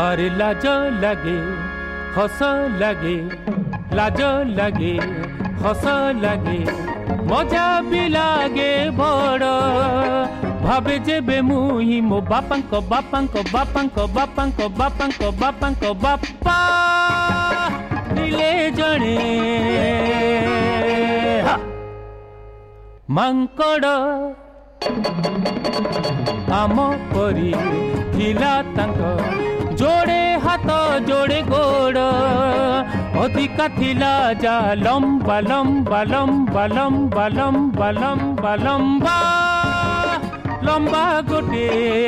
अरे लाज लगे हस लगे लाज लगे हस लगे मजा भी लागे बड़ भावे जेबे मुही मो बापांक बापांक बापांक बापांक बापांक बापांक बापा दिले जणे मांकड़ आम परी थिला तांक जोड़े हाथ जोड़े गोड़ अधिका थिला जा लंबा लंबा लंबा लंबा लंबा लंबा लंबा लंबा गोटे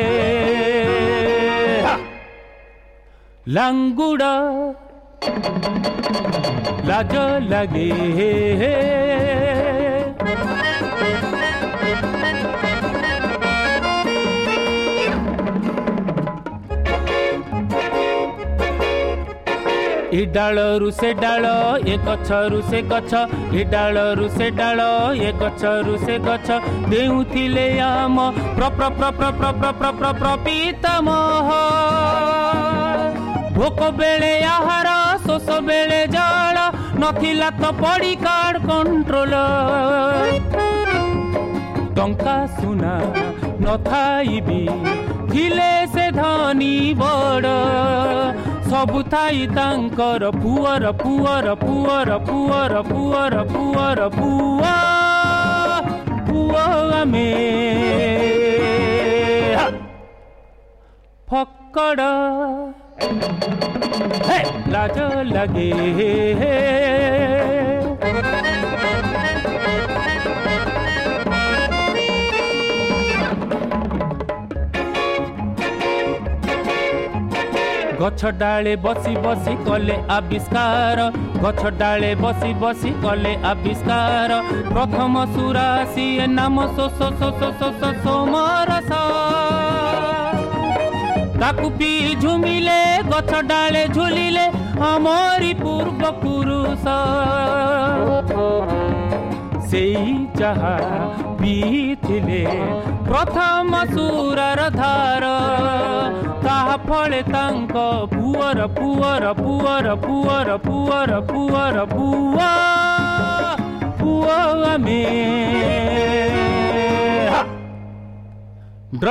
लांगुड़ा लाज लगे ए डालरू से डाल ए गछरू से गछ ए डालरू से डाल ए गछरू से गछ देउथिले आम प्र प्र प्र प्र प्र प्र प्र प्र प्र पितामह भोक बेले आहार शोष बेले जल नथिला तो पड़ी कार्ड कंट्रोल टंका सुना नथाइबी थिले से धनी बड़ सबु थाई तांकर पुअर पुअर पुअर पुअर पुअर पुअर पुआ पुआ में फक्कड़ लाज लगे गछ डाले बसी बसी कले आविष्कार गछ डाले बसी बसी कले आविष्कार प्रथम सुरासी नाम सो सो सो सो सो सो सोमरस ताकू पी झुमिले गछ डाले झुलिले हमारी पूर्व पुरुष सेई जहा पीथिले प्रथम सुरार धार ताहा फले तांक पुअर पुअर पुअर पुअर पुअर पुअर पुआ पुआ में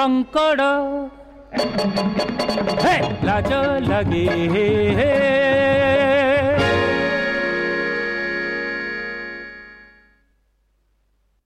ड्रंकड़ लाज लगे